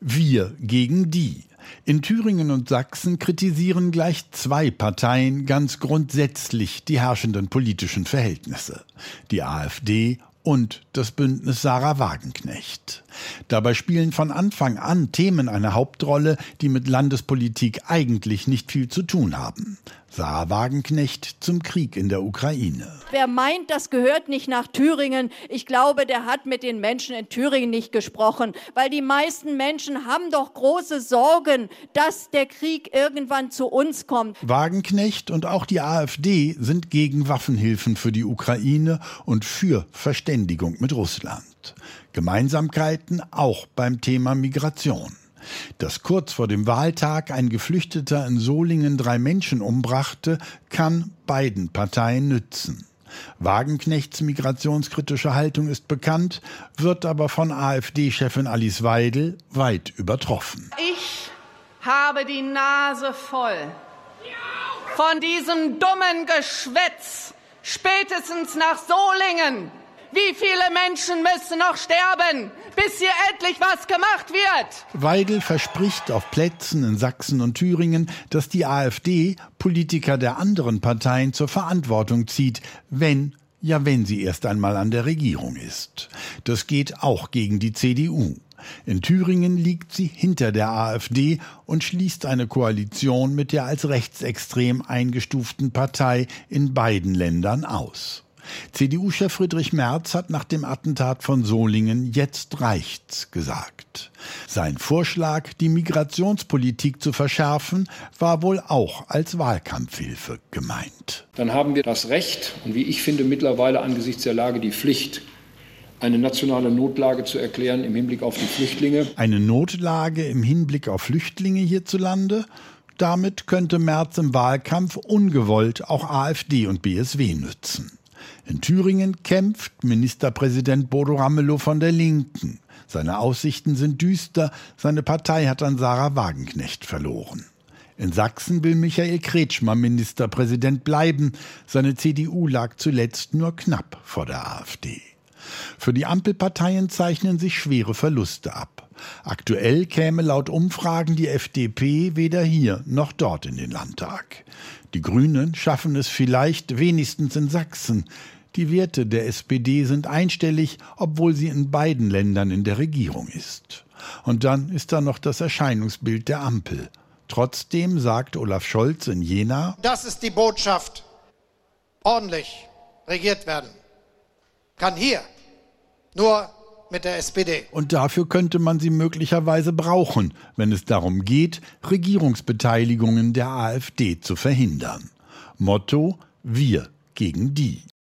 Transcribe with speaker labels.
Speaker 1: Wir gegen die. In Thüringen und Sachsen kritisieren gleich zwei Parteien ganz grundsätzlich die herrschenden politischen Verhältnisse. Die AfD und das Bündnis Sahra Wagenknecht. Dabei spielen von Anfang an Themen eine Hauptrolle, die mit Landespolitik eigentlich nicht viel zu tun haben. Sahra Wagenknecht zum Krieg in der Ukraine.
Speaker 2: Wer meint, das gehört nicht nach Thüringen, ich glaube, der hat mit den Menschen in Thüringen nicht gesprochen. Weil die meisten Menschen haben doch große Sorgen, dass der Krieg irgendwann zu uns kommt.
Speaker 1: Wagenknecht und auch die AfD sind gegen Waffenhilfen für die Ukraine und für Verständigung mit Russland. Gemeinsamkeiten auch beim Thema Migration. Dass kurz vor dem Wahltag ein Geflüchteter in Solingen 3 Menschen umbrachte, kann beiden Parteien nützen. Wagenknechts migrationskritische Haltung ist bekannt, wird aber von AfD-Chefin Alice Weidel weit übertroffen.
Speaker 3: Ich habe die Nase voll von diesem dummen Geschwätz, spätestens nach Solingen. Wie viele Menschen müssen noch sterben, bis hier endlich was gemacht wird?
Speaker 1: Weidel verspricht auf Plätzen in Sachsen und Thüringen, dass die AfD Politiker der anderen Parteien zur Verantwortung zieht, wenn sie erst einmal an der Regierung ist. Das geht auch gegen die CDU. In Thüringen liegt sie hinter der AfD und schließt eine Koalition mit der als rechtsextrem eingestuften Partei in beiden Ländern aus. CDU-Chef Friedrich Merz hat nach dem Attentat von Solingen „Jetzt reicht's" gesagt. Sein Vorschlag, die Migrationspolitik zu verschärfen, war wohl auch als Wahlkampfhilfe gemeint.
Speaker 4: Dann haben wir das Recht und wie ich finde mittlerweile angesichts der Lage die Pflicht, eine nationale Notlage zu erklären im Hinblick auf die Flüchtlinge.
Speaker 1: Eine Notlage im Hinblick auf Flüchtlinge hierzulande? Damit könnte Merz im Wahlkampf ungewollt auch AfD und BSW nützen. In Thüringen kämpft Ministerpräsident Bodo Ramelow von der Linken. Seine Aussichten sind düster, seine Partei hat an Sahra Wagenknecht verloren. In Sachsen will Michael Kretschmer Ministerpräsident bleiben. Seine CDU lag zuletzt nur knapp vor der AfD. Für die Ampelparteien zeichnen sich schwere Verluste ab. Aktuell käme laut Umfragen die FDP weder hier noch dort in den Landtag. Die Grünen schaffen es vielleicht wenigstens in Sachsen. Die Werte der SPD sind einstellig, obwohl sie in beiden Ländern in der Regierung ist. Und dann ist da noch das Erscheinungsbild der Ampel. Trotzdem sagt Olaf Scholz in Jena:
Speaker 5: Das ist die Botschaft. Ordentlich regiert werden kann hier nur mit der SPD.
Speaker 1: Und dafür könnte man sie möglicherweise brauchen, wenn es darum geht, Regierungsbeteiligungen der AfD zu verhindern. Motto: Wir gegen die.